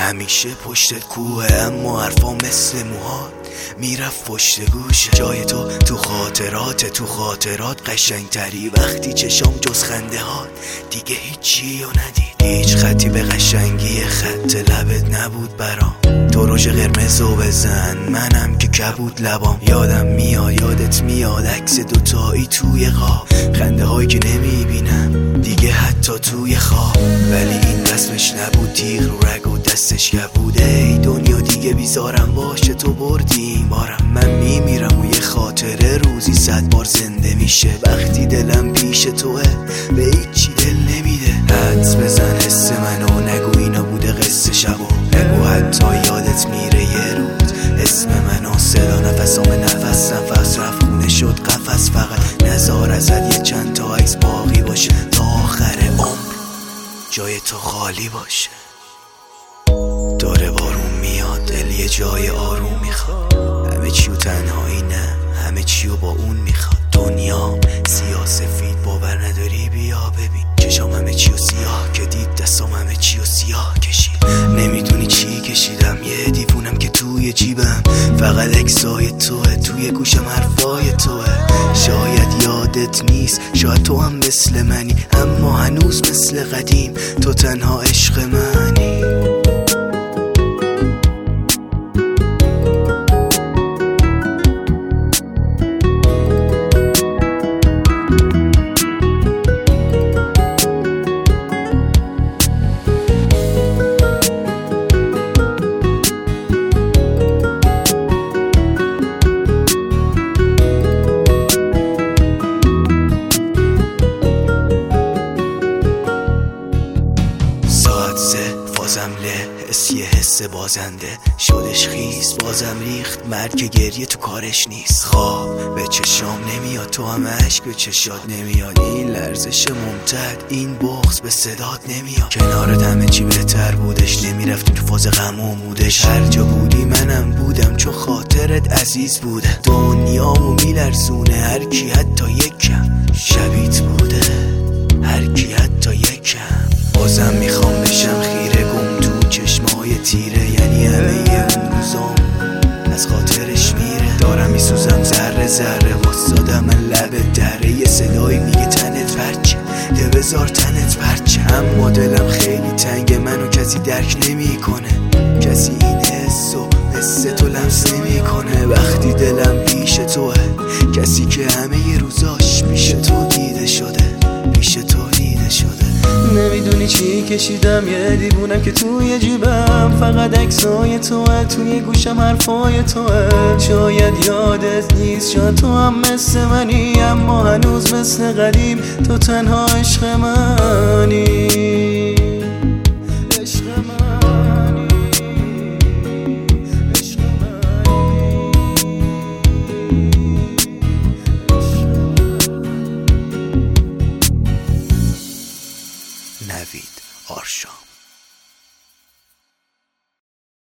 همیشه پشتت کوه، اما حرفا مثل موهات میرفت پشت گوشه. جای تو خاطرات قشنگتری وقتی چشام جز خنده هات دیگه هیچی رو ندید. هیچ خطی به قشنگی خط لبت نبود برام. تو رژ قرمزو بزن منم که کبود لبام. یادت میاد عکس دوتایی توی خواب، خنده هایی که نمیبینم دیگه حتی توی خواب. ولی این رسمش نبود، تیغ رو رگ و دستش کبود. ای دنیا دیگه بیزارم باشه، تو بردی این بارم. من میمیرم و یه خاطره روزی 100 بار زنده میشه. وقتی دلم پیش توه به هیچی دل نمیده. حدس بزن حس منو، نگو اینا بوده قصه شبا. نگو حتی یادت میره یه روز اسم منو. صدا نفس رفونه شد قفس. فقط نزار ازت یه چند تا عکس باقی باشه تا آخر عمر جای تو خالی باشه. داره بارون میاد، دل یه جای آروم میخواد. همه چیو تنهایی نه، همه چیو با اون میخواد. دنیام سیاه سفید، باور نداری بیا ببین. چشام همه چیو سیاه که دید، دستام همه چیو سیاه کشید. نمیدونی چی کشیدم، یه دیوونم که توی جیبم. فقط عکسای توه، توی گوشم حرفای توه. شاید یادت نیست، شاید تو هم مثل منی، اما هنوز مثل قدیم تو تنها عشق منی. بازم یه حس بازنده شدش خیس. بازم ریخت مرگ گریه تو کارش نیست. خواب به چشام نمیاد، تو هم عشق به چشات نمیاد. این لرزش ممتد، این بغض به صدات نمیاد. کنارت همه چی بهتر بودش، نمیرفتیم تو فاز غم و مودش. هر جا بودی منم بودم چون خاطرت عزیز بوده. دنیامو میلرزونه هر کی حتی یکم شبیت بوده. هر کی حتی یکم. بازم میخوام بشم خیره گم تو چشمای تیره. یعنی همه اون روزام از خاطرش میره. دارم میسوزم ذره ذره، واسادم من لب دره. یه صدایی میگه تنت برچه، ده بذار تنت برچه. اما دلم خیلی تنگه، منو کسی درک نمیکنه. کسی این حس تو لمس نمیکنه. وقتی دلم پیش توه، کسی که همه روزاش پیش تو دیده شده، پیش تو دیده شده. نمیدونی چی کشیدم، یه دیوونم که توی جیبم. فقط عکسای توه، توی گوشم حرفای توه. شاید یادت نیست، شاید تو هم مثل منی، اما هنوز مثل قدیم تو تنها عشق منی.